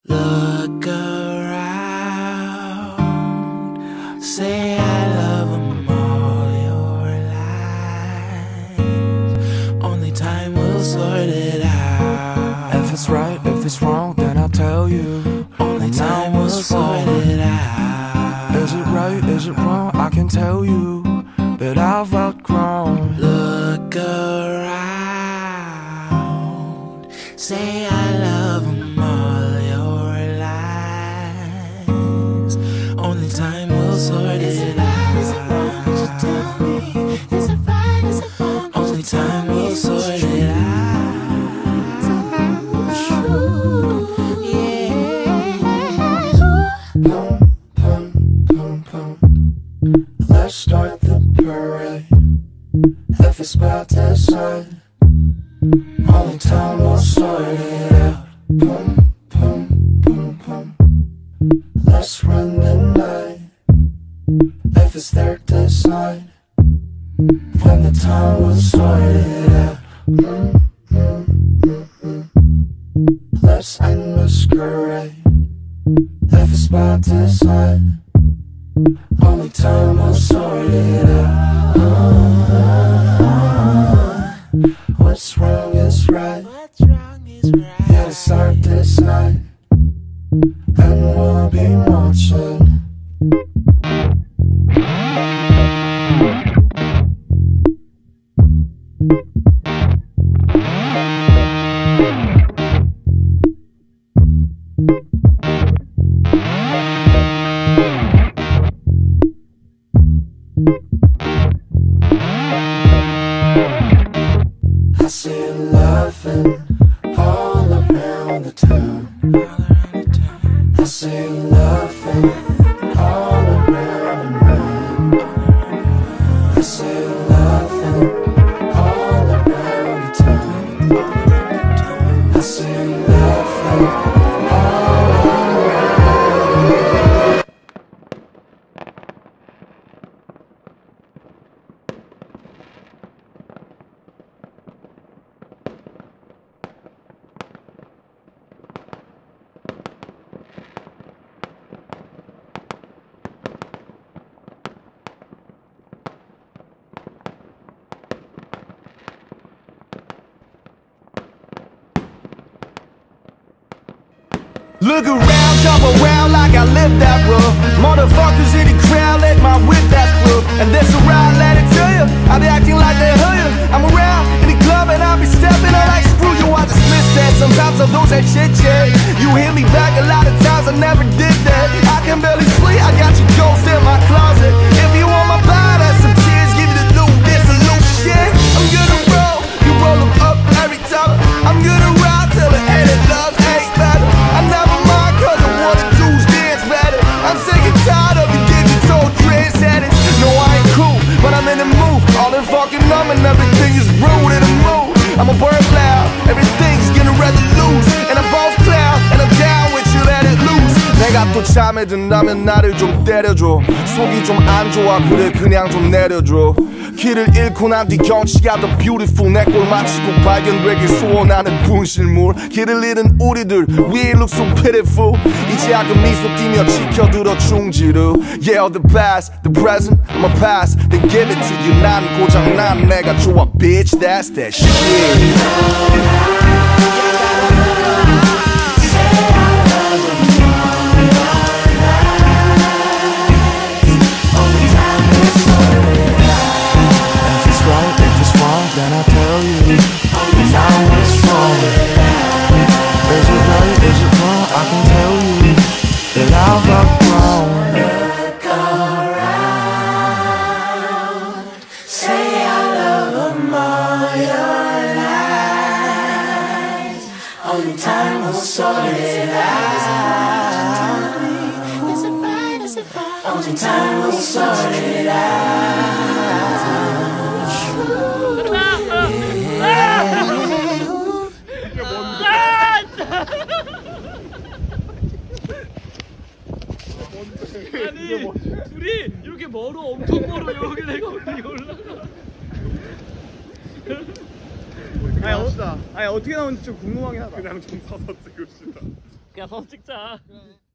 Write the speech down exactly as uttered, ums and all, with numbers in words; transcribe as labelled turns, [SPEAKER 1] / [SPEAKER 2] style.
[SPEAKER 1] Look around, say I love them all your life. Only time will sort it out.
[SPEAKER 2] If it's right, if it's wrong, then I'll tell you.
[SPEAKER 1] Only time will sort it out.
[SPEAKER 2] Is it right, is it wrong? I can tell you that I've outgrown.
[SPEAKER 1] Look around, say I love them all your lives. Only time will sort it out. Only time will sort it out.
[SPEAKER 2] Let's start the parade. If it's about that side, only time will sort it out. Boom, boom, boom, boom. Let's run the night. If it's their design, when the time will sort it out. Mm, mm, mm, mm. Let's end masquerade. If it's by design, only time will sort it out. uh, What's wrong is right. Yeah, it's start this night, and we'll be marching. I see you laughing all around the town. I see you laughing all around and round. I see you laughing all around the town. I see you laughing all around.
[SPEAKER 3] Look around, jump around like I live that rough. Motherfuckers in the crowd, let my whip that through. And that's around, let it tell you, I be acting like they heard you. I'm around in the club and I be stepping out like screw you, I just miss that. Sometimes I lose that shit, yeah. You hit me back a lot of times, I never did that. I can barely sleep, I got your ghost in my closet. If you want my body, that's some tears, give me the loot, this a loot shit. I'm gonna roll, you roll them up every time. I'm gonna ride till the end of love ain't better. I never mind cause I wanna do's dance better. I'm sick and tired of you digital trendsetters. No, I ain't cool, but I'm in the mood. All in fucking numb and everything is rude in the mood. I'm a burn cloud, everything's getting rather loose. And I'm both cloud, and I'm down with you, let it loose. 내가 또 잠에 든다면 나를 좀 때려줘. 속이 좀 안 좋아 그래 그냥 좀 내려줘. 길을 잃고 난 뒤 경치가 더 beautiful. 내 꼴 마치고 발견되길 소원하는 분실물. 길을 잃은 우리들 we look so pitiful. 이제 약간 미소 띠며 지켜들어 충지로. Yeah, the past, the present, I'm a past. They give it to you. 난 고장 난 내가 좋아 bitch, that's that shit.
[SPEAKER 2] Then I'll tell you, now what's wrong. Is it right, is it wrong? I can tell you that I've outgrown.
[SPEAKER 1] Look around, say I love them all your lives. Only time will sort it out. Only time will sort it out.
[SPEAKER 4] 아니 둘이 이렇게 멀어 엄청 멀어 여기 내가 어떻게 올라가
[SPEAKER 5] 아니, 어, 아니 어떻게 나오는지 좀 궁금하긴 하다.
[SPEAKER 6] 그냥 좀 서서 찍읍시다.
[SPEAKER 4] 그냥 사진 찍자.
[SPEAKER 5] 그래.